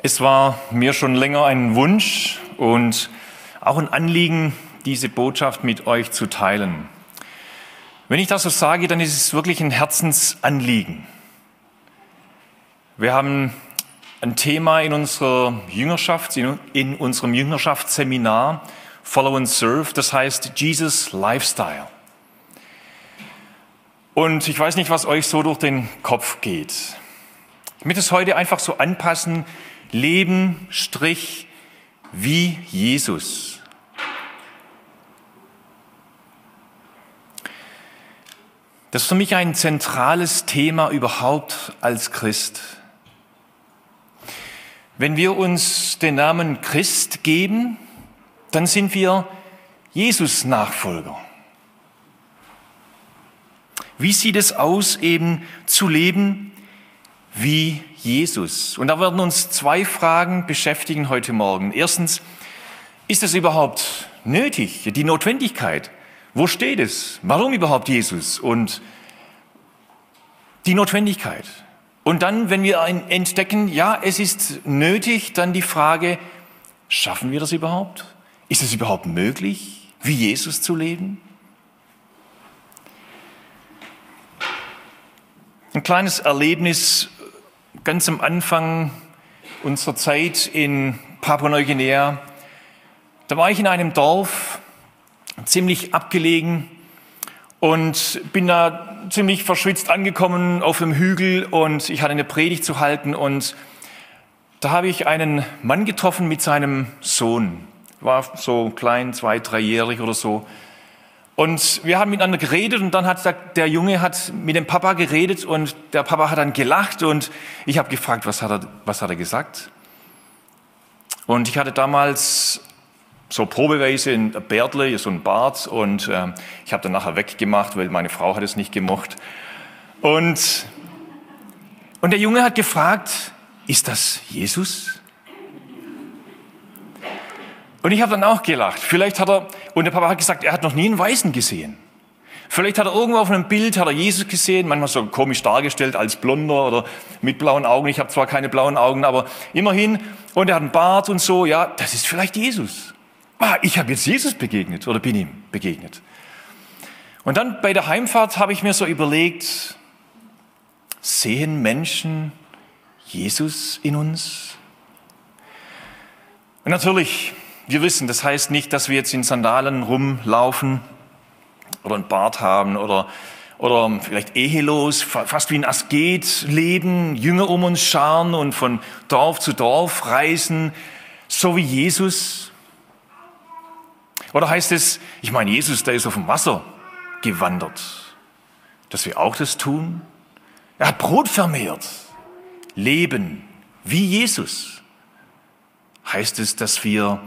Es war mir schon länger ein Wunsch und auch ein Anliegen, diese Botschaft mit euch zu teilen. Wenn ich das so sage, dann ist es wirklich ein Herzensanliegen. Wir haben ein Thema in unserer Jüngerschaft, in unserem Jüngerschaftsseminar Follow and Serve, das heißt Jesus Lifestyle. Und ich weiß nicht, was euch so durch den Kopf geht. Ich möchte es heute einfach so anpassen, Leben, wie Jesus. Das ist für mich ein zentrales Thema überhaupt als Christ. Wenn wir uns den Namen Christ geben, dann sind wir Jesus-Nachfolger. Wie sieht es aus, eben zu leben wie Jesus? Und da werden uns zwei Fragen beschäftigen heute Morgen. Erstens, ist es überhaupt nötig, die Notwendigkeit? Wo steht es? Warum überhaupt Jesus? Und die Notwendigkeit. Und dann, wenn wir entdecken, ja, es ist nötig, dann die Frage, schaffen wir das überhaupt? Ist es überhaupt möglich, wie Jesus zu leben? Ein kleines Erlebnis ganz am Anfang unserer Zeit in Papua-Neuguinea. Da war ich in einem Dorf, ziemlich abgelegen, und bin da ziemlich verschwitzt angekommen auf dem Hügel, und ich hatte eine Predigt zu halten, und da habe ich einen Mann getroffen mit seinem Sohn. War so klein, 2-, 3-jährig oder so. Und wir haben miteinander geredet, und dann hat der Junge mit dem Papa geredet, und der Papa hat dann gelacht, und ich habe gefragt, was hat er gesagt? Und ich hatte damals so probeweise ein Bärtle, so ein Bart, und ich habe dann nachher weggemacht, weil meine Frau hat es nicht gemocht. Und der Junge hat gefragt, ist das Jesus? Und ich habe dann auch gelacht. Und der Papa hat gesagt, er hat noch nie einen Weißen gesehen. Vielleicht hat er irgendwo auf einem Bild, hat er Jesus gesehen, manchmal so komisch dargestellt als Blonder oder mit blauen Augen. Ich habe zwar keine blauen Augen, aber immerhin. Und er hat einen Bart und so, ja, das ist vielleicht Jesus. Ich habe jetzt Jesus begegnet oder bin ihm begegnet. Und dann bei der Heimfahrt habe ich mir so überlegt, sehen Menschen Jesus in uns? Und natürlich, wir wissen, das heißt nicht, dass wir jetzt in Sandalen rumlaufen oder einen Bart haben oder vielleicht ehelos, fast wie ein Asket leben, Jünger um uns scharen und von Dorf zu Dorf reisen, so wie Jesus. Oder heißt es, ich meine, Jesus, der ist auf dem Wasser gewandert, dass wir auch das tun? Er hat Brot vermehrt, leben wie Jesus. Heißt es, dass wir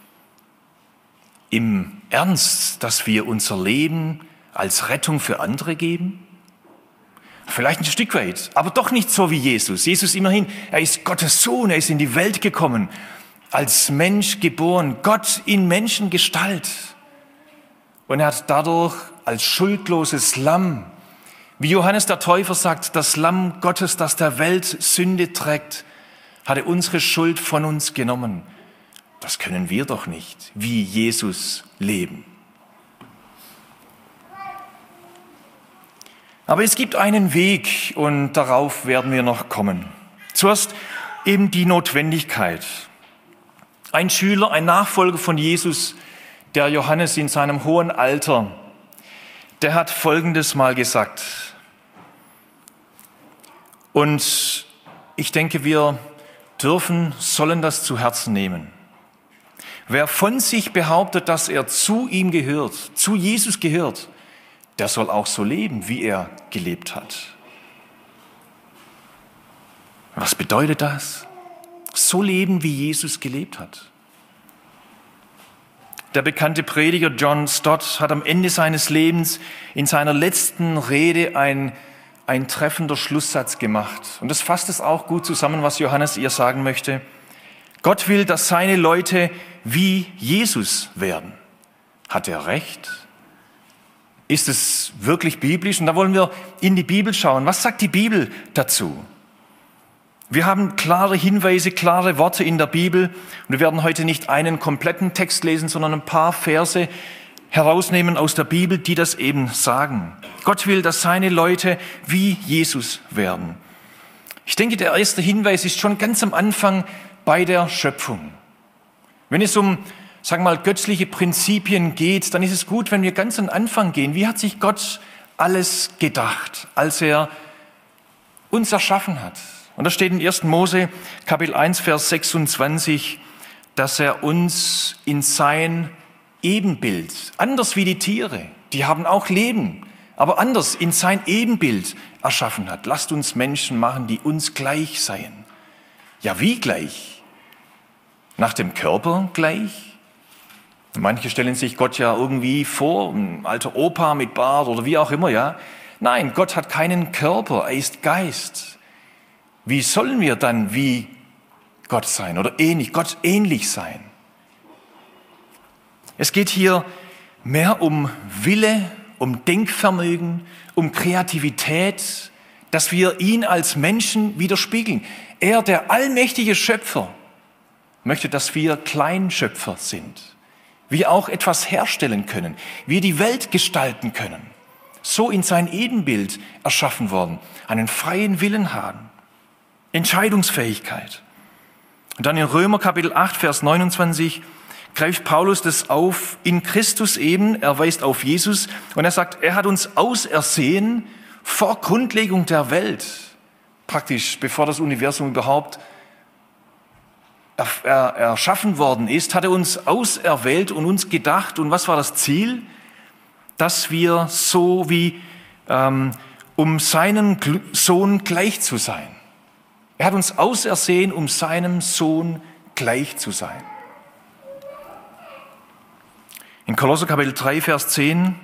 im Ernst, dass wir unser Leben als Rettung für andere geben? Vielleicht ein Stück weit, aber doch nicht so wie Jesus. Jesus immerhin, er ist Gottes Sohn, er ist in die Welt gekommen, als Mensch geboren, Gott in Menschengestalt. Und er hat dadurch als schuldloses Lamm, wie Johannes der Täufer sagt, das Lamm Gottes, das der Welt Sünde trägt, hat er unsere Schuld von uns genommen. Das können wir doch nicht, wie Jesus leben. Aber es gibt einen Weg, und darauf werden wir noch kommen. Zuerst eben die Notwendigkeit. Ein Schüler, ein Nachfolger von Jesus, der Johannes in seinem hohen Alter, der hat Folgendes mal gesagt. Und ich denke, wir sollen das zu Herzen nehmen. Wer von sich behauptet, dass er zu ihm gehört, zu Jesus gehört, der soll auch so leben, wie er gelebt hat. Was bedeutet das? So leben, wie Jesus gelebt hat. Der bekannte Prediger John Stott hat am Ende seines Lebens in seiner letzten Rede ein treffender Schlusssatz gemacht. Und das fasst es auch gut zusammen, was Johannes ihr sagen möchte. Gott will, dass seine Leute wie Jesus werden. Hat er recht? Ist es wirklich biblisch? Und da wollen wir in die Bibel schauen. Was sagt die Bibel dazu? Wir haben klare Hinweise, klare Worte in der Bibel. Und wir werden heute nicht einen kompletten Text lesen, sondern ein paar Verse herausnehmen aus der Bibel, die das eben sagen. Gott will, dass seine Leute wie Jesus werden. Ich denke, der erste Hinweis ist schon ganz am Anfang bei der Schöpfung. Wenn es um, sagen wir mal, göttliche Prinzipien geht, dann ist es gut, wenn wir ganz am Anfang gehen. Wie hat sich Gott alles gedacht, als er uns erschaffen hat? Und da steht in 1. Mose, Kapitel 1, Vers 26, dass er uns in sein Ebenbild, anders wie die Tiere, die haben auch Leben, aber anders in sein Ebenbild erschaffen hat. Lasst uns Menschen machen, die uns gleich seien. Ja, wie gleich? Nach dem Körper gleich? Manche stellen sich Gott ja irgendwie vor, ein alter Opa mit Bart oder wie auch immer, ja. Nein, Gott hat keinen Körper, er ist Geist. Wie sollen wir dann wie Gott sein oder Gott ähnlich sein? Es geht hier mehr um Wille, um Denkvermögen, um Kreativität, dass wir ihn als Menschen widerspiegeln. Er, der allmächtige Schöpfer, möchte, dass wir Kleinschöpfer sind. Wir auch etwas herstellen können, wir die Welt gestalten können. So in sein Ebenbild erschaffen worden, einen freien Willen haben, Entscheidungsfähigkeit. Und dann in Römer Kapitel 8, Vers 29 greift Paulus das auf, in Christus eben, er weist auf Jesus und er sagt, er hat uns ausersehen vor Grundlegung der Welt, praktisch bevor das Universum überhaupt erschaffen worden ist, hat er uns auserwählt und uns gedacht. Und was war das Ziel? Dass wir so wie, um seinem Sohn gleich zu sein. Er hat uns ausersehen, um seinem Sohn gleich zu sein. In Kolosser Kapitel 3, Vers 10,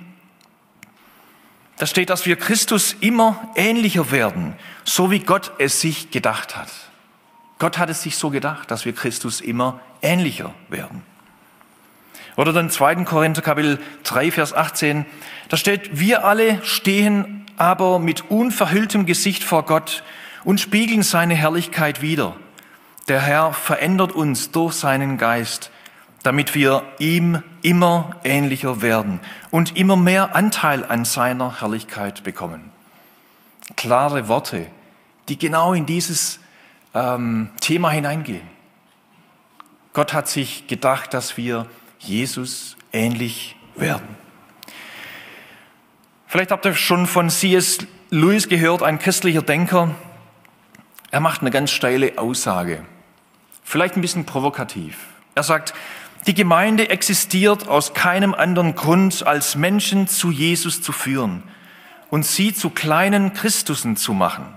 da steht, dass wir Christus immer ähnlicher werden, so wie Gott es sich gedacht hat. Gott hat es sich so gedacht, dass wir Christus immer ähnlicher werden. Oder dann 2. Korinther Kapitel 3, Vers 18, da steht, wir alle stehen aber mit unverhülltem Gesicht vor Gott und spiegeln seine Herrlichkeit wider. Der Herr verändert uns durch seinen Geist, damit wir ihm immer ähnlicher werden und immer mehr Anteil an seiner Herrlichkeit bekommen. Klare Worte, die genau in dieses Thema hineingehen. Gott hat sich gedacht, dass wir Jesus ähnlich werden. Vielleicht habt ihr schon von C.S. Lewis gehört, ein christlicher Denker. Er macht eine ganz steile Aussage, vielleicht ein bisschen provokativ. Er sagt, die Gemeinde existiert aus keinem anderen Grund, als Menschen zu Jesus zu führen und sie zu kleinen Christussen zu machen.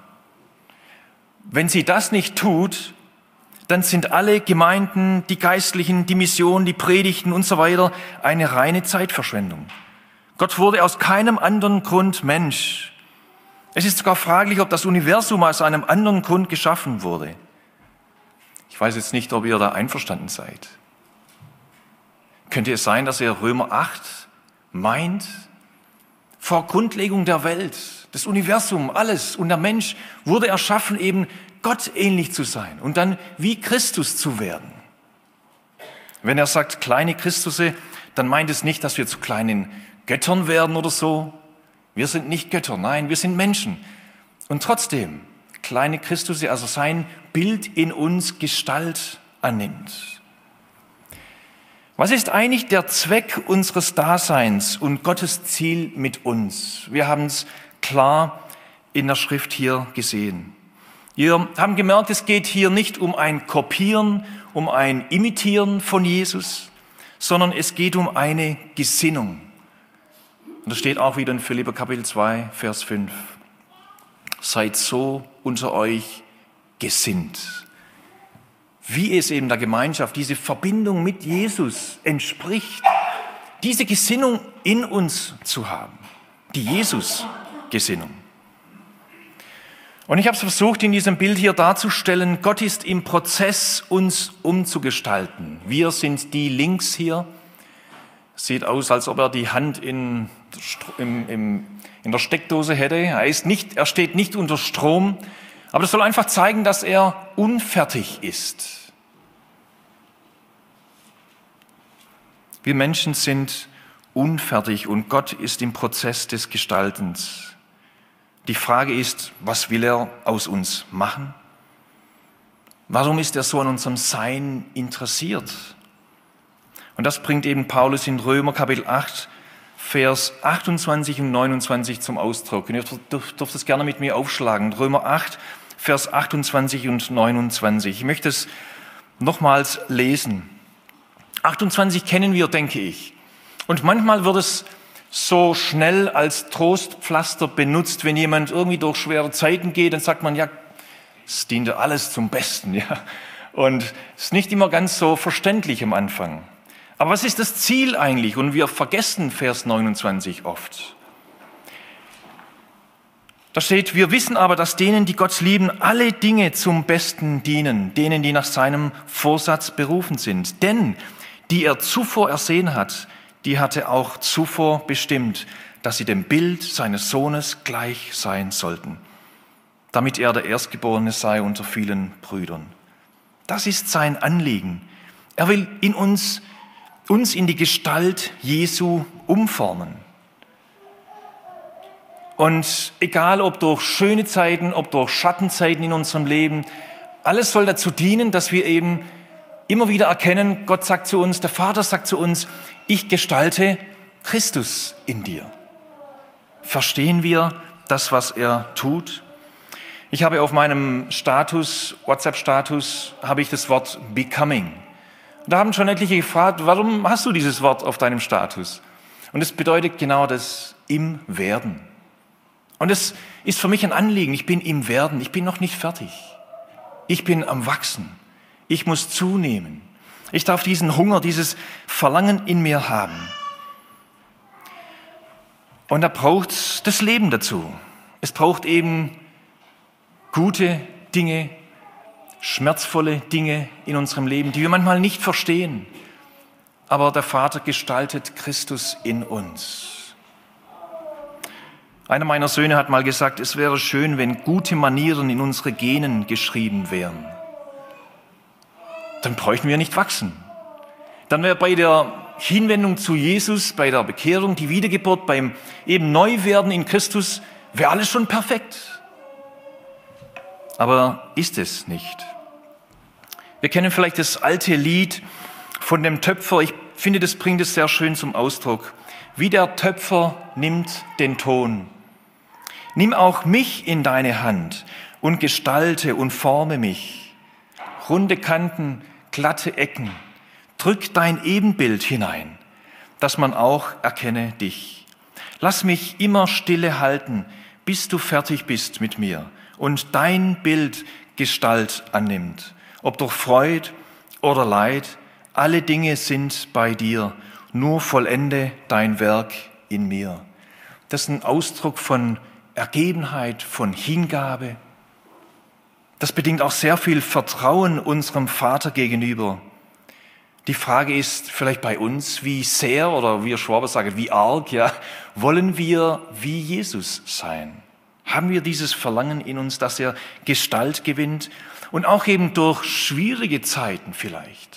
Wenn sie das nicht tut, dann sind alle Gemeinden, die Geistlichen, die Mission, die Predigten und so weiter eine reine Zeitverschwendung. Gott wurde aus keinem anderen Grund Mensch. Es ist sogar fraglich, ob das Universum aus einem anderen Grund geschaffen wurde. Ich weiß jetzt nicht, ob ihr da einverstanden seid. Könnte es sein, dass ihr Römer 8 meint, vor Grundlegung der Welt, das Universum, alles und der Mensch wurde erschaffen, eben Gott ähnlich zu sein und dann wie Christus zu werden. Wenn er sagt, kleine Christusse, dann meint es nicht, dass wir zu kleinen Göttern werden oder so. Wir sind nicht Götter, nein, wir sind Menschen. Und trotzdem, kleine Christusse, also sein Bild in uns Gestalt annimmt. Was ist eigentlich der Zweck unseres Daseins und Gottes Ziel mit uns? Wir haben es klar in der Schrift hier gesehen. Wir haben gemerkt, es geht hier nicht um ein Kopieren, um ein Imitieren von Jesus, sondern es geht um eine Gesinnung. Und das steht auch wieder in Philipper Kapitel 2, Vers 5. Seid so unter euch gesinnt, wie es eben der Gemeinschaft, diese Verbindung mit Jesus entspricht, diese Gesinnung in uns zu haben, die Jesus-Gesinnung. Und ich habe es versucht, in diesem Bild hier darzustellen, Gott ist im Prozess, uns umzugestalten. Wir sind die links hier. Sieht aus, als ob er die Hand in der Steckdose hätte. Er steht nicht unter Strom, Aber das soll einfach zeigen, dass er unfertig ist. Wir Menschen sind unfertig und Gott ist im Prozess des Gestaltens. Die Frage ist, was will er aus uns machen? Warum ist er so an unserem Sein interessiert? Und das bringt eben Paulus in Römer Kapitel 8, Vers 28 und 29 zum Ausdruck. Und ihr dürft es gerne mit mir aufschlagen. Römer 8, Vers 28 und 29. Ich möchte es nochmals lesen. 28 kennen wir, denke ich. Und manchmal wird es so schnell als Trostpflaster benutzt, wenn jemand irgendwie durch schwere Zeiten geht, dann sagt man, ja, es dient ja alles zum Besten. Ja. Und es ist nicht immer ganz so verständlich am Anfang. Aber was ist das Ziel eigentlich? Und wir vergessen Vers 29 oft. Da steht, wir wissen aber, dass denen, die Gott lieben, alle Dinge zum Besten dienen, denen, die nach seinem Vorsatz berufen sind. Denn die er zuvor ersehen hat, die hatte auch zuvor bestimmt, dass sie dem Bild seines Sohnes gleich sein sollten, damit er der Erstgeborene sei unter vielen Brüdern. Das ist sein Anliegen. Er will in uns in die Gestalt Jesu umformen. Und egal, ob durch schöne Zeiten, ob durch Schattenzeiten in unserem Leben, alles soll dazu dienen, dass wir eben immer wieder erkennen, Gott sagt zu uns, der Vater sagt zu uns, ich gestalte Christus in dir. Verstehen wir das, was er tut? Ich habe auf meinem Status, WhatsApp-Status, habe ich das Wort becoming. Da haben schon etliche gefragt, warum hast du dieses Wort auf deinem Status? Und es bedeutet genau das, im Werden. Und es ist für mich ein Anliegen, ich bin im Werden, ich bin noch nicht fertig. Ich bin am Wachsen. Ich muss zunehmen. Ich darf diesen Hunger, dieses Verlangen in mir haben. Und da braucht es das Leben dazu. Es braucht eben gute Dinge, schmerzvolle Dinge in unserem Leben, die wir manchmal nicht verstehen. Aber der Vater gestaltet Christus in uns. Einer meiner Söhne hat mal gesagt, es wäre schön, wenn gute Manieren in unsere Genen geschrieben wären. Dann bräuchten wir nicht wachsen. Dann wäre bei der Hinwendung zu Jesus, bei der Bekehrung, die Wiedergeburt, beim eben Neuwerden in Christus, wäre alles schon perfekt. Aber ist es nicht. Wir kennen vielleicht das alte Lied von dem Töpfer. Ich finde, das bringt es sehr schön zum Ausdruck. Wie der Töpfer nimmt den Ton. Nimm auch mich in deine Hand und gestalte und forme mich. Runde Kanten, glatte Ecken. Drück dein Ebenbild hinein, dass man auch erkenne dich. Lass mich immer stille halten, bis du fertig bist mit mir und dein Bild Gestalt annimmt. Ob durch Freud oder Leid, alle Dinge sind bei dir, nur vollende dein Werk in mir. Das ist ein Ausdruck von Ergebenheit, von Hingabe. Das bedingt auch sehr viel Vertrauen unserem Vater gegenüber. Die Frage ist vielleicht bei uns, wie sehr, oder wir Schwaber sagen, wie arg, ja, wollen wir wie Jesus sein? Haben wir dieses Verlangen in uns, dass er Gestalt gewinnt und auch eben durch schwierige Zeiten vielleicht?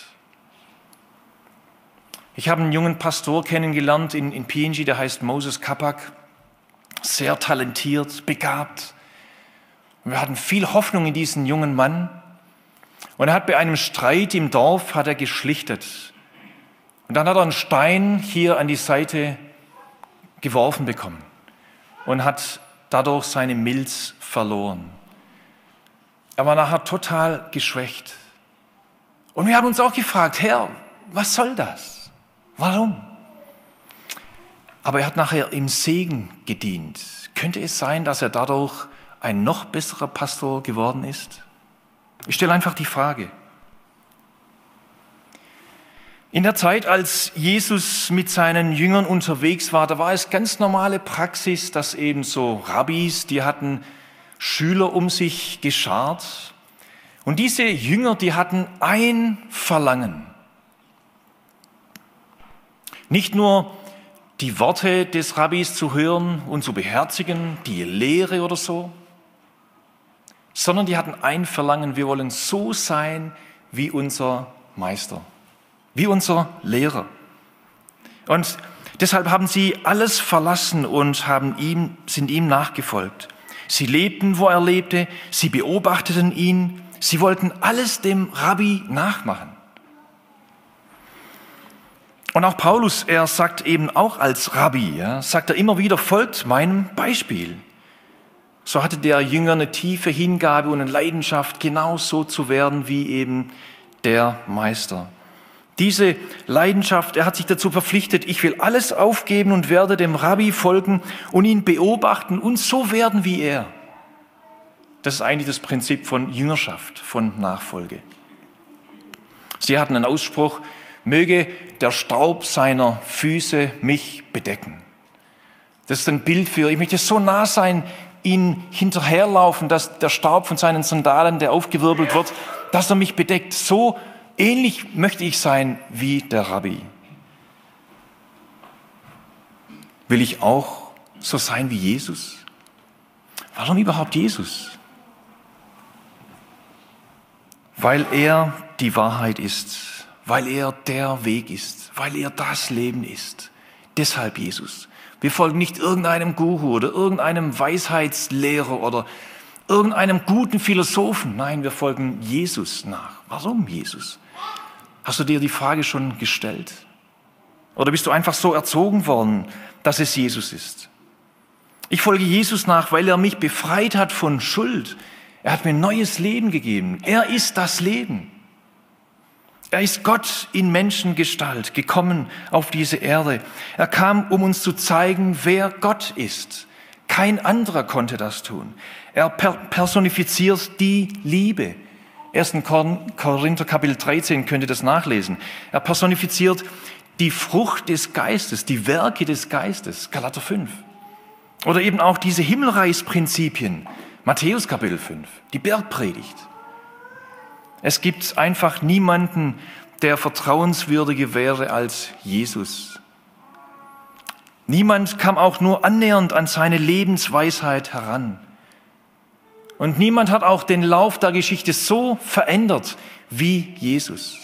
Ich habe einen jungen Pastor kennengelernt in PNG, der heißt Moses Kapak, sehr talentiert, begabt. Und wir hatten viel Hoffnung in diesen jungen Mann. Und er hat bei einem Streit im Dorf hat er geschlichtet. Und dann hat er einen Stein hier an die Seite geworfen bekommen und hat dadurch seine Milz verloren. Er war nachher total geschwächt. Und wir haben uns auch gefragt, Herr, was soll das? Warum? Aber er hat nachher im Segen gedient. Könnte es sein, dass er dadurch ein noch besserer Pastor geworden ist? Ich stelle einfach die Frage. In der Zeit, als Jesus mit seinen Jüngern unterwegs war, da war es ganz normale Praxis, dass eben so Rabbis, die hatten Schüler um sich geschart. Und diese Jünger, die hatten ein Verlangen. Nicht nur die Worte des Rabbis zu hören und zu beherzigen, die Lehre oder so. sondern die hatten ein Verlangen: Wir wollen so sein wie unser Meister, wie unser Lehrer. Und deshalb haben sie alles verlassen und sind ihm nachgefolgt. Sie lebten, wo er lebte, sie beobachteten ihn, sie wollten alles dem Rabbi nachmachen. Und auch Paulus, er sagt eben auch als Rabbi, sagt er immer wieder: Folgt meinem Beispiel. So hatte der Jünger eine tiefe Hingabe und eine Leidenschaft, genau so zu werden wie eben der Meister. Diese Leidenschaft, er hat sich dazu verpflichtet: Ich will alles aufgeben und werde dem Rabbi folgen und ihn beobachten und so werden wie er. Das ist eigentlich das Prinzip von Jüngerschaft, von Nachfolge. Sie hatten einen Ausspruch: Möge der Staub seiner Füße mich bedecken. Das ist ein Bild für: Ich möchte so nah sein, ihn hinterherlaufen, dass der Staub von seinen Sandalen, der aufgewirbelt wird, dass er mich bedeckt. So ähnlich möchte ich sein wie der Rabbi. Will ich auch so sein wie Jesus? Warum überhaupt Jesus? Weil er die Wahrheit ist, weil er der Weg ist, weil er das Leben ist. Deshalb Jesus. Wir folgen nicht irgendeinem Guru oder irgendeinem Weisheitslehrer oder irgendeinem guten Philosophen. Nein, wir folgen Jesus nach. Warum Jesus? Hast du dir die Frage schon gestellt? Oder bist du einfach so erzogen worden, dass es Jesus ist? Ich folge Jesus nach, weil er mich befreit hat von Schuld. Er hat mir ein neues Leben gegeben. Er ist das Leben. Er ist Gott in Menschengestalt, gekommen auf diese Erde. Er kam, um uns zu zeigen, wer Gott ist. Kein anderer konnte das tun. Er personifiziert die Liebe. 1. Korinther Kapitel 13 könnt ihr das nachlesen. Er personifiziert die Frucht des Geistes, die Werke des Geistes, Galater 5. Oder eben auch diese Himmelreichsprinzipien, Matthäus Kapitel 5, die Bergpredigt. Es gibt einfach niemanden, der vertrauenswürdiger wäre als Jesus. Niemand kam auch nur annähernd an seine Lebensweisheit heran. Und niemand hat auch den Lauf der Geschichte so verändert wie Jesus.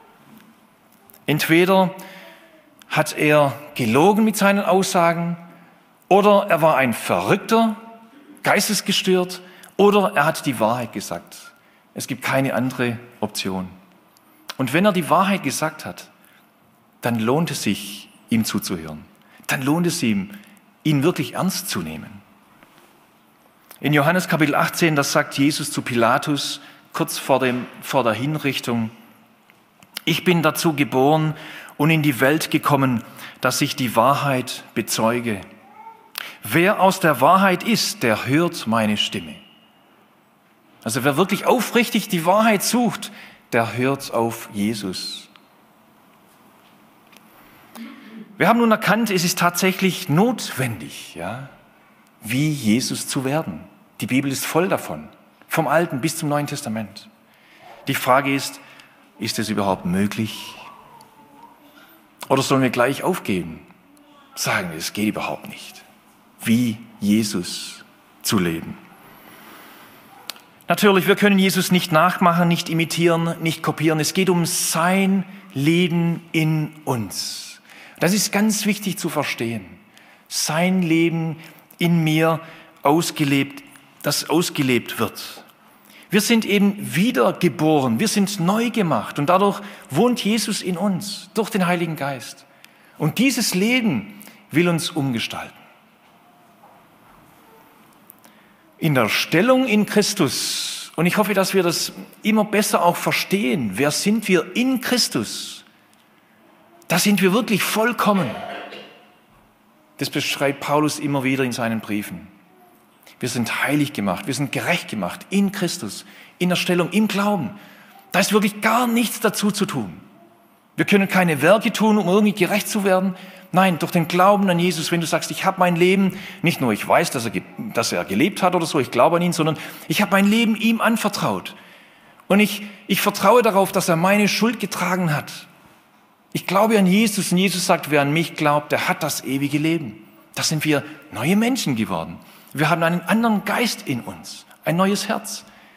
Entweder hat er gelogen mit seinen Aussagen, oder er war ein Verrückter, geistesgestört, oder er hat die Wahrheit gesagt. Es gibt keine andere Option. Und wenn er die Wahrheit gesagt hat, dann lohnt es sich, ihm zuzuhören. Dann lohnt es ihm, ihn wirklich ernst zu nehmen. In Johannes Kapitel 18, das sagt Jesus zu Pilatus, kurz vor der Hinrichtung: Ich bin dazu geboren und in die Welt gekommen, dass ich die Wahrheit bezeuge. Wer aus der Wahrheit ist, der hört meine Stimme. Also wer wirklich aufrichtig die Wahrheit sucht, der hört auf Jesus. Wir haben nun erkannt, es ist tatsächlich notwendig, wie Jesus zu werden. Die Bibel ist voll davon, vom Alten bis zum Neuen Testament. Die Frage ist es überhaupt möglich? Oder sollen wir gleich aufgeben? Sagen wir, es geht überhaupt nicht, wie Jesus zu leben. Natürlich, wir können Jesus nicht nachmachen, nicht imitieren, nicht kopieren. Es geht um sein Leben in uns. Das ist ganz wichtig zu verstehen. Sein Leben in mir ausgelebt, das ausgelebt wird. Wir sind eben wiedergeboren, wir sind neu gemacht und dadurch wohnt Jesus in uns durch den Heiligen Geist. Und dieses Leben will uns umgestalten. In der Stellung in Christus, und ich hoffe, dass wir das immer besser auch verstehen, wer sind wir in Christus? Da sind wir wirklich vollkommen. Das beschreibt Paulus immer wieder in seinen Briefen. Wir sind heilig gemacht, wir sind gerecht gemacht in Christus, in der Stellung, im Glauben. Da ist wirklich gar nichts dazu zu tun. Wir können keine Werke tun, um irgendwie gerecht zu werden. Nein, durch den Glauben an Jesus, wenn du sagst, ich habe mein Leben, nicht nur ich weiß, dass er gelebt hat oder so, ich glaube an ihn, sondern ich habe mein Leben ihm anvertraut. Und ich vertraue darauf, dass er meine Schuld getragen hat. Ich glaube an Jesus und Jesus sagt, wer an mich glaubt, der hat das ewige Leben. Da sind wir neue Menschen geworden. Wir haben einen anderen Geist in uns, ein neues Herz.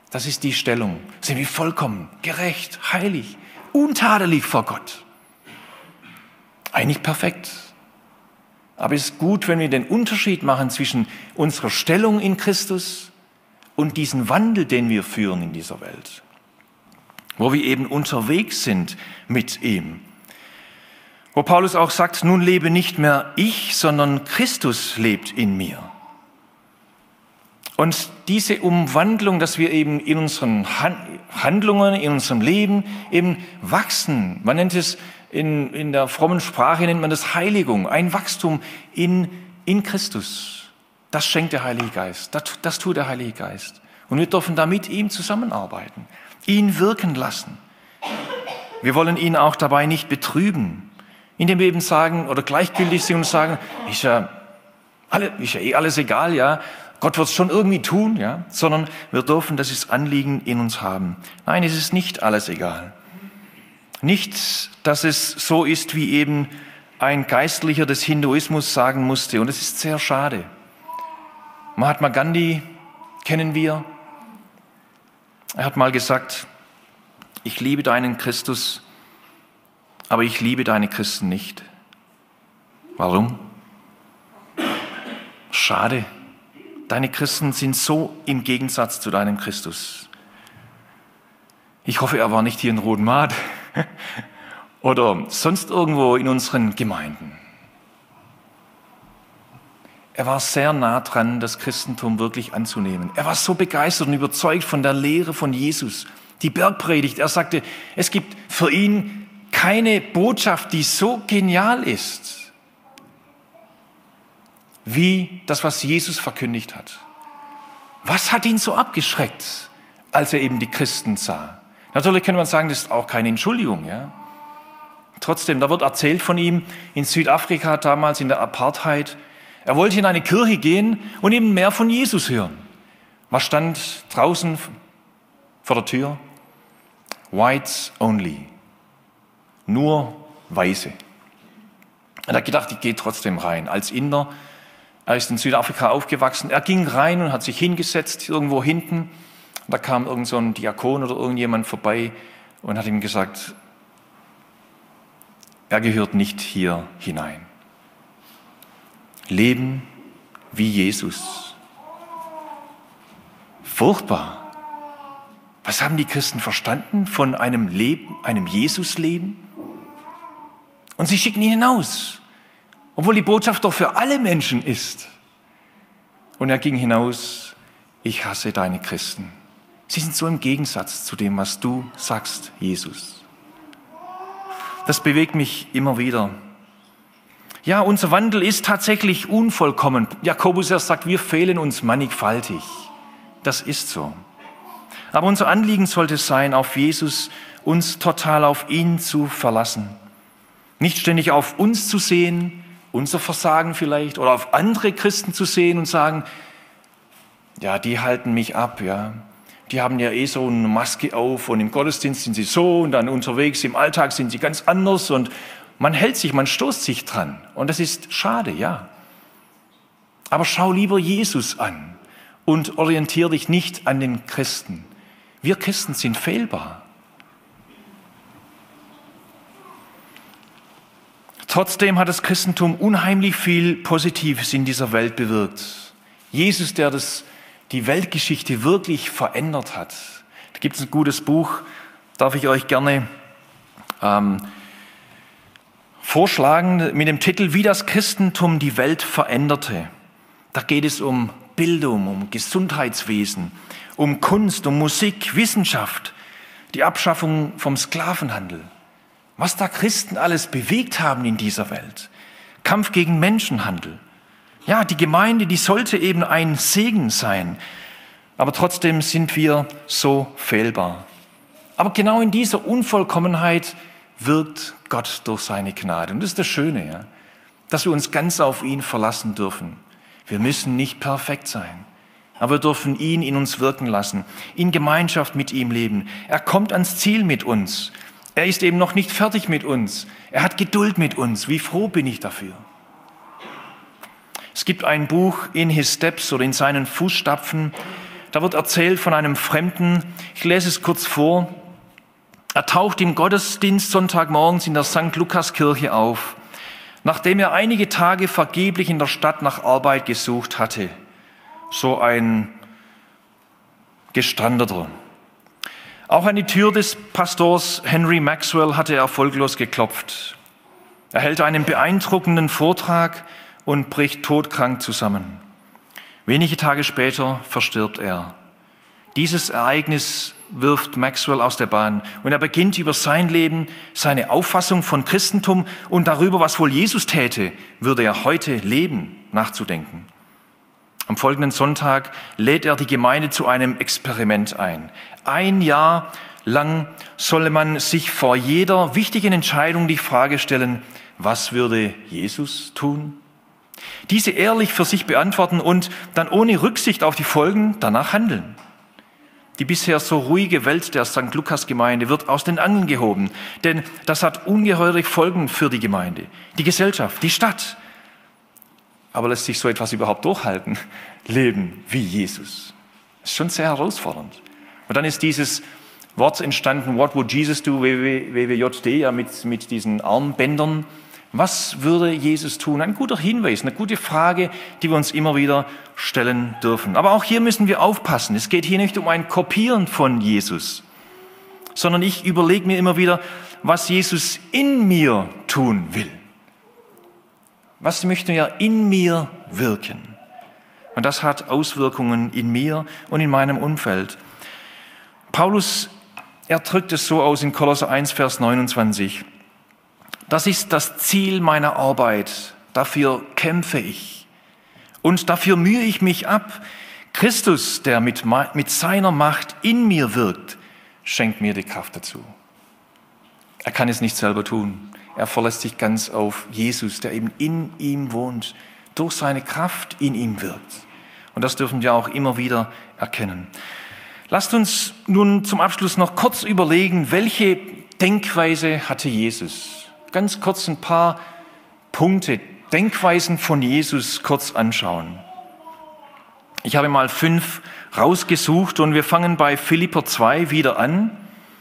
Das ist die Stellung. Sind wir vollkommen, gerecht, heilig, untadelig vor Gott. Eigentlich perfekt. Aber es ist gut, wenn wir den Unterschied machen zwischen unserer Stellung in Christus und diesen Wandel, den wir führen in dieser Welt. Wo wir eben unterwegs sind mit ihm. Wo Paulus auch sagt, nun lebe nicht mehr ich, sondern Christus lebt in mir. Und diese Umwandlung, dass wir eben in unseren Handlungen, in unserem Leben eben wachsen. Man nennt es in der frommen Sprache, nennt man das Heiligung, ein Wachstum in Christus. Das schenkt der Heilige Geist, das tut der Heilige Geist. Und wir dürfen da mit ihm zusammenarbeiten, ihn wirken lassen. Wir wollen ihn auch dabei nicht betrüben, indem wir eben sagen oder gleichgültig sind und sagen, ist ja eh alles egal, ja. Gott wird es schon irgendwie tun, ja, sondern wir dürfen das Anliegen in uns haben. Nein, es ist nicht alles egal. Nicht, dass es so ist, wie eben ein Geistlicher des Hinduismus sagen musste. Und es ist sehr schade. Mahatma Gandhi kennen wir. Er hat mal gesagt, ich liebe deinen Christus, aber ich liebe deine Christen nicht. Warum? Schade. Deine Christen sind so im Gegensatz zu deinem Christus. Ich hoffe, er war nicht hier in Rodenmaat oder sonst irgendwo in unseren Gemeinden. Er war sehr nah dran, das Christentum wirklich anzunehmen. Er war so begeistert und überzeugt von der Lehre von Jesus. Die Bergpredigt, er sagte, es gibt für ihn keine Botschaft, die so genial ist, wie das, was Jesus verkündigt hat. Was hat ihn so abgeschreckt, als er eben die Christen sah? Natürlich könnte man sagen, das ist auch keine Entschuldigung. Ja? Trotzdem, da wird erzählt von ihm in Südafrika damals in der Apartheid. Er wollte in eine Kirche gehen und eben mehr von Jesus hören. Was stand draußen vor der Tür? Whites only. Nur Weiße. Er hat gedacht, ich gehe trotzdem rein. Als Inder, er ist in Südafrika aufgewachsen. Er ging rein und hat sich hingesetzt, irgendwo hinten. Da kam irgend so ein Diakon oder irgendjemand vorbei und hat ihm gesagt, er gehört nicht hier hinein. Leben wie Jesus. Furchtbar. Was haben die Christen verstanden von einem Leben, einem Jesus-Leben? Und sie schicken ihn hinaus. Obwohl die Botschaft doch für alle Menschen ist. Und er ging hinaus, ich hasse deine Christen. Sie sind so im Gegensatz zu dem, was du sagst, Jesus. Das bewegt mich immer wieder. Ja, unser Wandel ist tatsächlich unvollkommen. Jakobus erst sagt, wir fehlen uns mannigfaltig. Das ist so. Aber unser Anliegen sollte sein, auf Jesus, uns total auf ihn zu verlassen. Nicht ständig auf uns zu sehen, unser Versagen vielleicht, oder auf andere Christen zu sehen und sagen, ja, die halten mich ab, ja. Die haben ja eh so eine Maske auf und im Gottesdienst sind sie so und dann unterwegs im Alltag sind sie ganz anders und man hält sich, man stoßt sich dran und das ist schade, ja. Aber schau lieber Jesus an und orientiere dich nicht an den Christen. Wir Christen sind fehlbar. Trotzdem hat das Christentum unheimlich viel Positives in dieser Welt bewirkt. Jesus, der die Weltgeschichte wirklich verändert hat. Da gibt es ein gutes Buch, darf ich euch gerne vorschlagen, mit dem Titel Wie das Christentum die Welt veränderte. Da geht es um Bildung, um Gesundheitswesen, um Kunst, um Musik, Wissenschaft, die Abschaffung vom Sklavenhandel. Was da Christen alles bewegt haben in dieser Welt. Kampf gegen Menschenhandel. Ja, die Gemeinde, die sollte eben ein Segen sein. Aber trotzdem sind wir so fehlbar. Aber genau in dieser Unvollkommenheit wirkt Gott durch seine Gnade. Und das ist das Schöne, ja, dass wir uns ganz auf ihn verlassen dürfen. Wir müssen nicht perfekt sein, aber wir dürfen ihn in uns wirken lassen, in Gemeinschaft mit ihm leben. Er kommt ans Ziel mit uns. Er ist eben noch nicht fertig mit uns. Er hat Geduld mit uns. Wie froh bin ich dafür. Es gibt ein Buch, In His Steps oder in seinen Fußstapfen. da wird erzählt von einem Fremden. Ich lese es kurz vor. Er taucht im Gottesdienst Sonntagmorgens in der St. Lukas-Kirche auf, nachdem er einige Tage vergeblich in der Stadt nach Arbeit gesucht hatte. So ein Gestrandeter. Auch an die Tür des Pastors Henry Maxwell hatte er erfolglos geklopft. Er hält einen beeindruckenden Vortrag und bricht todkrank zusammen. Wenige Tage später verstirbt er. Dieses Ereignis wirft Maxwell aus der Bahn und er beginnt über sein Leben, seine Auffassung von Christentum und darüber, was wohl Jesus täte, würde er heute leben, nachzudenken. Am folgenden Sonntag lädt er die Gemeinde zu einem Experiment ein. 1 Jahr lang solle man sich vor jeder wichtigen Entscheidung die Frage stellen, was würde Jesus tun? Diese ehrlich für sich beantworten und dann ohne Rücksicht auf die Folgen danach handeln. Die bisher so ruhige Welt der St. Lukas-Gemeinde wird aus den Angeln gehoben, denn das hat ungeheure Folgen für die Gemeinde, die Gesellschaft, die Stadt. Aber lässt sich so etwas überhaupt durchhalten? Leben wie Jesus. Das ist schon sehr herausfordernd. Und dann ist dieses Wort entstanden, What would Jesus do, WWJD, ja, mit diesen Armbändern. Was würde Jesus tun? Ein guter Hinweis, eine gute Frage, die wir uns immer wieder stellen dürfen. Aber auch hier müssen wir aufpassen. Es geht hier nicht um ein Kopieren von Jesus, sondern ich überlege mir immer wieder, was Jesus in mir tun will. Was möchte er in mir wirken? Und das hat Auswirkungen in mir und in meinem Umfeld. Paulus, er drückt es so aus in Kolosser 1, Vers 29. Das ist das Ziel meiner Arbeit. Dafür kämpfe ich. Und dafür mühe ich mich ab. Christus, der mit seiner Macht in mir wirkt, schenkt mir die Kraft dazu. Er kann es nicht selber tun. Er verlässt sich ganz auf Jesus, der eben in ihm wohnt, durch seine Kraft in ihm wirkt. Und das dürfen wir auch immer wieder erkennen. Lasst uns nun zum Abschluss noch kurz überlegen, welche Denkweise hatte Jesus? Ganz kurz ein paar Punkte, Denkweisen von Jesus kurz anschauen. Ich habe mal 5 rausgesucht und wir fangen bei Philipper 2 wieder an.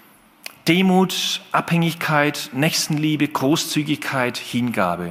Demut, Abhängigkeit, Nächstenliebe, Großzügigkeit, Hingabe.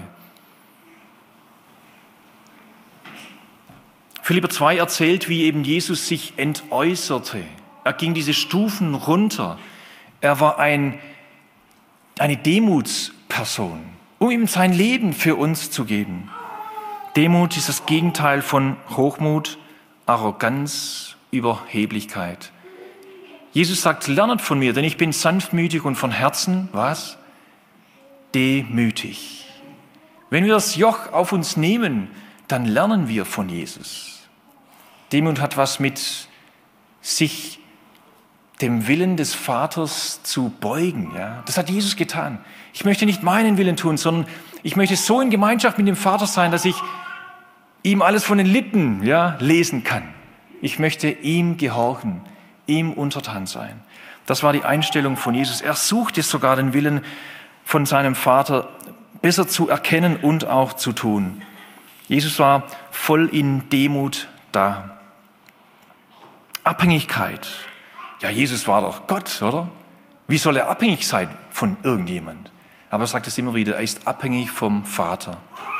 Philipper 2 erzählt, wie eben Jesus sich entäußerte. Er ging diese Stufen runter. Er war eine Demutsperson, um ihm sein Leben für uns zu geben. Demut ist das Gegenteil von Hochmut, Arroganz, Überheblichkeit. Jesus sagt, lernet von mir, denn ich bin sanftmütig und von Herzen, was? Demütig. Wenn wir das Joch auf uns nehmen, dann lernen wir von Jesus. Demut hat was mit sich dem Willen des Vaters zu beugen. Ja? Das hat Jesus getan. Ich möchte nicht meinen Willen tun, sondern ich möchte so in Gemeinschaft mit dem Vater sein, dass ich ihm alles von den Lippen lesen kann. Ich möchte ihm gehorchen, ihm untertan sein. Das war die Einstellung von Jesus. Er suchte sogar den Willen von seinem Vater besser zu erkennen und auch zu tun. Jesus war voll in Demut da. Abhängigkeit. Ja, Jesus war doch Gott, oder? Wie soll er abhängig sein von irgendjemand? Aber er sagt es immer wieder, er ist abhängig vom Vater.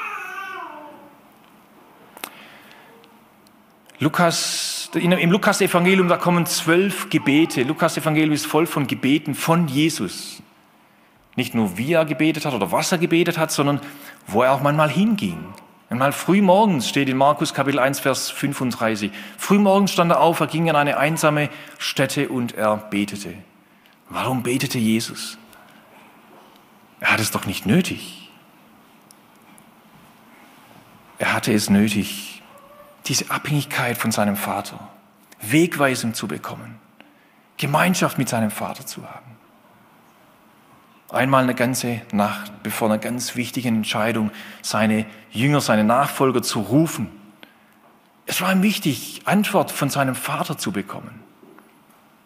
Im Lukas-Evangelium, da kommen 12 Gebete. Lukas-Evangelium ist voll von Gebeten von Jesus. Nicht nur, wie er gebetet hat oder was er gebetet hat, sondern wo er auch manchmal hinging. Einmal frühmorgens steht in Markus Kapitel 1, Vers 35. Frühmorgens stand er auf, er ging an eine einsame Stätte und er betete. Warum betete Jesus? Er hat es doch nicht nötig. Er hatte es nötig, diese Abhängigkeit von seinem Vater, Wegweisung zu bekommen, Gemeinschaft mit seinem Vater zu haben. Einmal eine ganze Nacht, bevor einer ganz wichtigen Entscheidung seine Jünger, seine Nachfolger zu rufen. Es war ihm wichtig, Antwort von seinem Vater zu bekommen.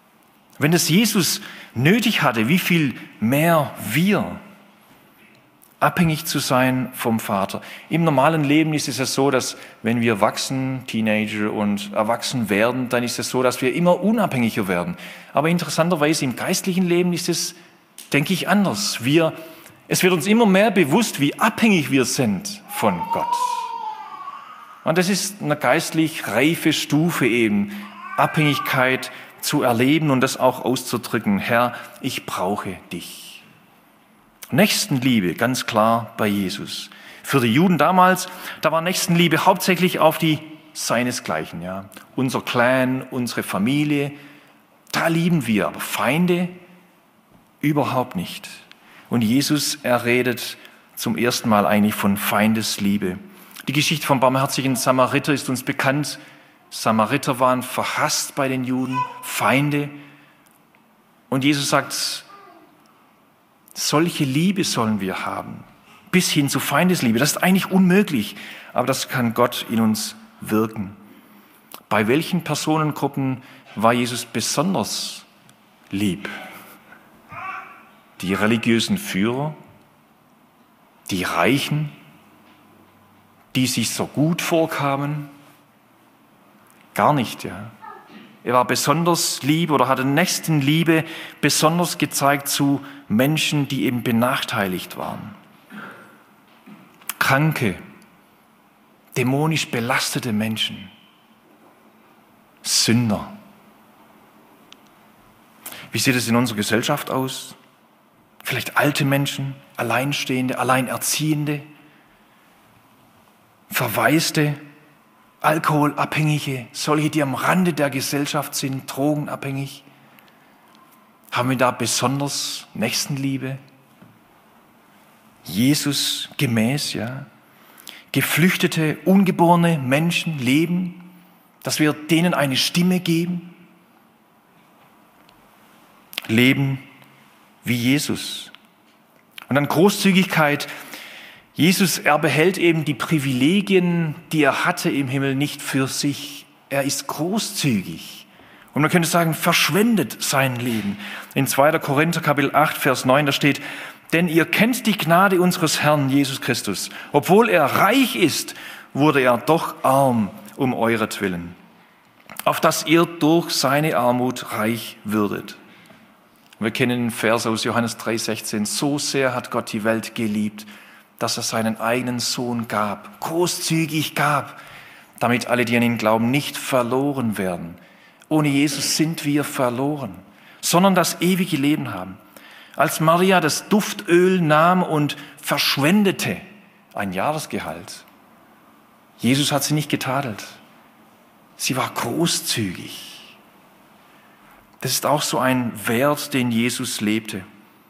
Wenn das Jesus nötig hatte, wie viel mehr wir? abhängig zu sein vom Vater. Im normalen Leben ist es ja so, dass wenn wir wachsen, Teenager und erwachsen werden, dann ist es so, dass wir immer unabhängiger werden. Aber interessanterweise im geistlichen Leben ist es, denke ich, anders. Es wird uns immer mehr bewusst, wie abhängig wir sind von Gott. Und das ist eine geistlich reife Stufe eben, Abhängigkeit zu erleben und das auch auszudrücken. Herr, ich brauche dich. Nächstenliebe, ganz klar bei Jesus. Für die Juden damals, da war Nächstenliebe hauptsächlich auf die seinesgleichen. Ja. Unser Clan, unsere Familie, da lieben wir, aber Feinde überhaupt nicht. Und Jesus, er redet zum ersten Mal eigentlich von Feindesliebe. Die Geschichte vom barmherzigen Samariter ist uns bekannt. Samariter waren verhasst bei den Juden, Feinde. Und Jesus sagt, solche Liebe sollen wir haben, bis hin zu Feindesliebe. Das ist eigentlich unmöglich, aber das kann Gott in uns wirken. Bei welchen Personengruppen war Jesus besonders lieb? Die religiösen Führer, die Reichen, die sich so gut vorkamen? Gar nicht, ja. Er war besonders lieb oder hatte Nächstenliebe besonders gezeigt zu Menschen, die eben benachteiligt waren. Kranke, dämonisch belastete Menschen, Sünder. Wie sieht es in unserer Gesellschaft aus? Vielleicht alte Menschen, Alleinstehende, Alleinerziehende, Verwaiste, Alkoholabhängige, solche, die am Rande der Gesellschaft sind, drogenabhängig. Haben wir da besonders Nächstenliebe? Jesus gemäß, ja. Geflüchtete, ungeborene Menschen leben, dass wir denen eine Stimme geben. Leben wie Jesus. Und dann Großzügigkeit. Jesus, er behält eben die Privilegien, die er hatte im Himmel, nicht für sich. Er ist großzügig. Und man könnte sagen, verschwendet sein Leben. In 2. Korinther Kapitel 8, Vers 9, da steht, denn ihr kennt die Gnade unseres Herrn Jesus Christus. Obwohl er reich ist, wurde er doch arm um euretwillen, auf dass ihr durch seine Armut reich würdet. Wir kennen den Vers aus Johannes 3,16. So sehr hat Gott die Welt geliebt, dass er seinen eigenen Sohn gab, großzügig gab, damit alle, die an ihn glauben, nicht verloren werden. Ohne Jesus sind wir verloren, sondern das ewige Leben haben. Als Maria das Duftöl nahm und verschwendete, ein Jahresgehalt, Jesus hat sie nicht getadelt. Sie war großzügig. Das ist auch so ein Wert, den Jesus lebte.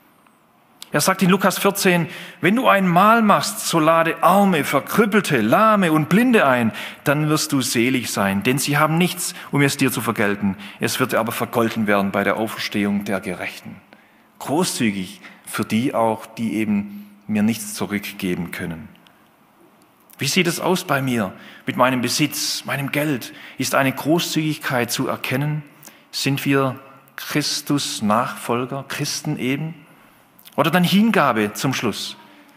Er sagt in Lukas 14, wenn du ein Mahl machst, so lade Arme, Verkrüppelte, Lahme und Blinde ein, dann wirst du selig sein, denn sie haben nichts, um es dir zu vergelten. Es wird dir aber vergolten werden bei der Auferstehung der Gerechten. Großzügig für die auch, die eben mir nichts zurückgeben können. Wie sieht es aus bei mir mit meinem Besitz, meinem Geld? Ist eine Großzügigkeit zu erkennen? Sind wir Christus-Nachfolger, Christen eben? Oder dann Hingabe zum Schluss.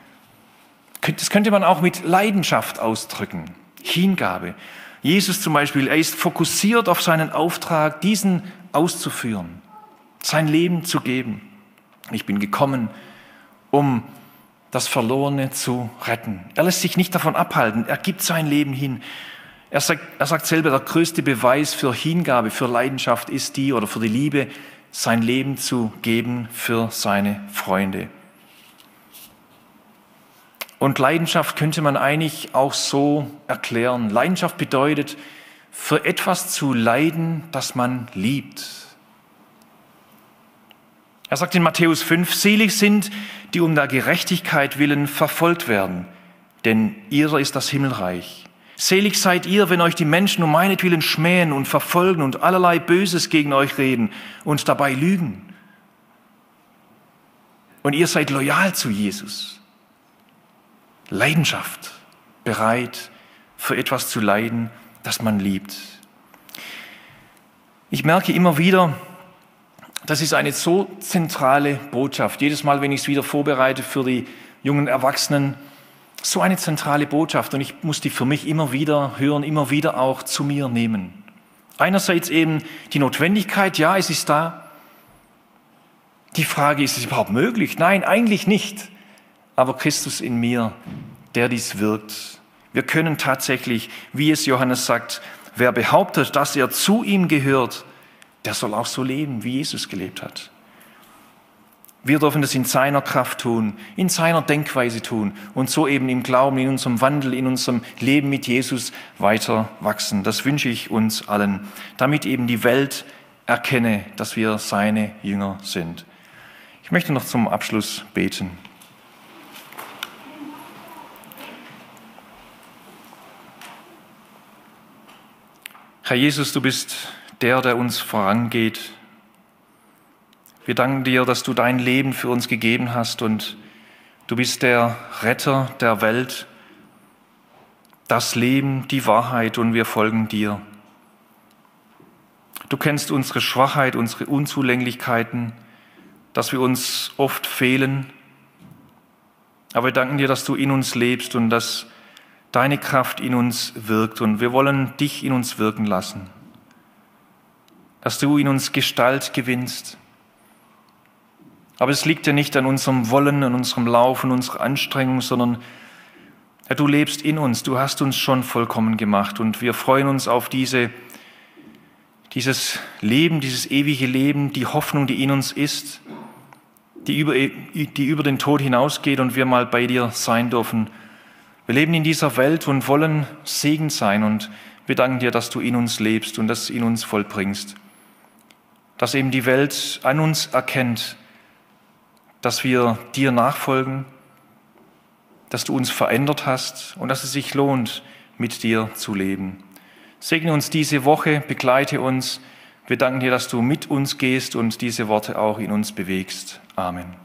Das könnte man auch mit Leidenschaft ausdrücken. Hingabe. Jesus zum Beispiel, er ist fokussiert auf seinen Auftrag, diesen auszuführen, sein Leben zu geben. Ich bin gekommen, um das Verlorene zu retten. Er lässt sich nicht davon abhalten, er gibt sein Leben hin. Er sagt selber, der größte Beweis für Hingabe, für Leidenschaft ist die, oder für die Liebe, sein Leben zu geben für seine Freunde. Und Leidenschaft könnte man eigentlich auch so erklären. Leidenschaft bedeutet, für etwas zu leiden, das man liebt. Er sagt in Matthäus 5, selig sind, die um der Gerechtigkeit willen verfolgt werden, denn ihrer ist das Himmelreich. Selig seid ihr, wenn euch die Menschen um meinetwillen schmähen und verfolgen und allerlei Böses gegen euch reden und dabei lügen. Und ihr seid loyal zu Jesus. Leidenschaft, bereit für etwas zu leiden, das man liebt. Ich merke immer wieder, das ist eine so zentrale Botschaft. Jedes Mal, wenn ich es wieder vorbereite für die jungen Erwachsenen so eine zentrale Botschaft und ich muss die für mich immer wieder hören, immer wieder auch zu mir nehmen. Einerseits eben die Notwendigkeit, ja, es ist da. Die Frage, ist es überhaupt möglich? Nein, eigentlich nicht. Aber Christus in mir, der dies wirkt. Wir können tatsächlich, wie es Johannes sagt, wer behauptet, dass er zu ihm gehört, der soll auch so leben, wie Jesus gelebt hat. Wir dürfen das in seiner Kraft tun, in seiner Denkweise tun und so eben im Glauben, in unserem Wandel, in unserem Leben mit Jesus weiter wachsen. Das wünsche ich uns allen, damit eben die Welt erkenne, dass wir seine Jünger sind. Ich möchte noch zum Abschluss beten. Herr Jesus, du bist der uns vorangeht. Wir danken dir, dass du dein Leben für uns gegeben hast und du bist der Retter der Welt, das Leben, die Wahrheit und wir folgen dir. Du kennst unsere Schwachheit, unsere Unzulänglichkeiten, dass wir uns oft fehlen. Aber wir danken dir, dass du in uns lebst und dass deine Kraft in uns wirkt und wir wollen dich in uns wirken lassen. Dass du in uns Gestalt gewinnst. Aber es liegt ja nicht an unserem Wollen, an unserem Laufen, unserer Anstrengung, sondern Herr, du lebst in uns, du hast uns schon vollkommen gemacht und wir freuen uns auf dieses Leben, dieses ewige Leben, die Hoffnung, die in uns ist, die über den Tod hinausgeht und wir mal bei dir sein dürfen. Wir leben in dieser Welt und wollen Segen sein und wir danken dir, dass du in uns lebst und das in uns vollbringst. Dass eben die Welt an uns erkennt, dass wir dir nachfolgen, dass du uns verändert hast und dass es sich lohnt, mit dir zu leben. Segne uns diese Woche, begleite uns. Wir danken dir, dass du mit uns gehst und diese Worte auch in uns bewegst. Amen.